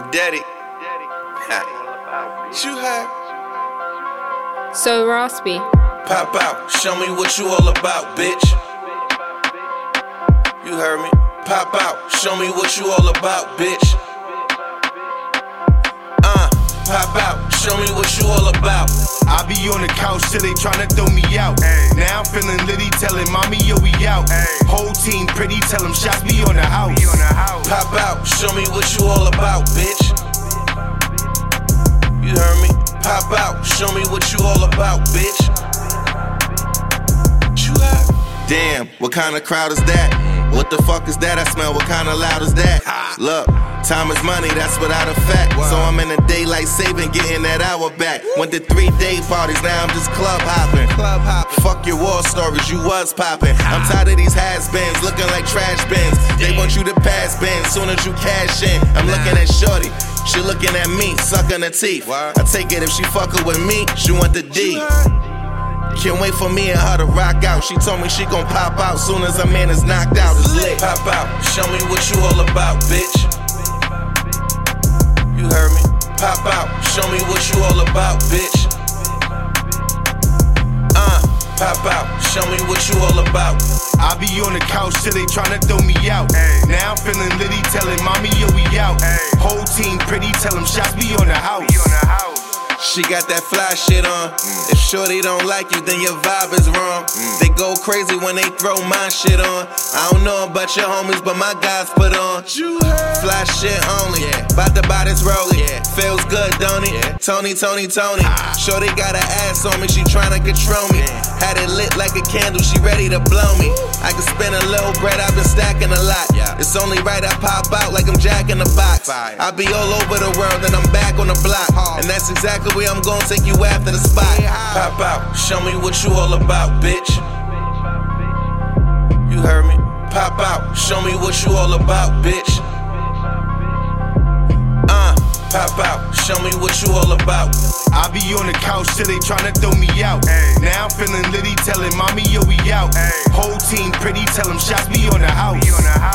Daddy. You heard? So raspy. Pop out, show me what you all about, bitch. You heard me? Pop out, show me what you all about, bitch. Pop out, show me what you all about. I be on the couch till they tryna throw me out. Now I'm feeling litty, telling mommy, yo, we out. Whole team pretty, tell them shots be on the house. Pop out, show me what you all about, bitch. You heard me? Pop out, show me what you all about, bitch. You out? Damn, what kind of crowd is that? What the fuck is that I smell? What kind of loud is that? Look, time is money, that's without a fact. So I'm in the daylight saving, getting that hour back. Went to 3-day parties, now I'm just club hopping. Fuck your war stories, you was popping. I'm tired of these has-beens, looking like trash bins. They want you to pass bins, soon as you cash in. I'm looking at shorty, she looking at me, sucking her teeth. I take it if she fucking with me, she want the D. Can't wait for me and her to rock out. She told me she gon' pop out soon as her man is knocked out. It's lit. Pop out, show me what you all about, bitch. You heard me? Pop out, show me what you all about, bitch. Pop out, show me what you all about. I be on the couch till they tryna throw me out. Now I'm feeling litty, telling mommy, yo, we out. Whole team pretty, tell them shots be on the house. She got that fly shit on. If shorty don't like you, then your vibe is wrong. They go crazy when they throw my shit on. I don't know about your homies, but my guys put on. Fly shit only. Bout to buy this rollie. Feels good, don't it? Tony. Shorty got her ass on me, she tryna control me. Had it lit like a candle, she ready to blow me. I can spend a little bread, I've been stacking a lot. It's only right I pop out like I'm Jack in the Box. I be all over the world and I'm back on the block. And that's exactly where I'm gonna take you after the spot. Pop out, show me what you all about, bitch. You heard me? Pop out, show me what you all about, bitch. Pop out, show me what you all about. I be on the couch till they tryna throw me out. Now I'm feeling litty, telling mommy, yo, we out. Whole team pretty, tell them shots be on the house.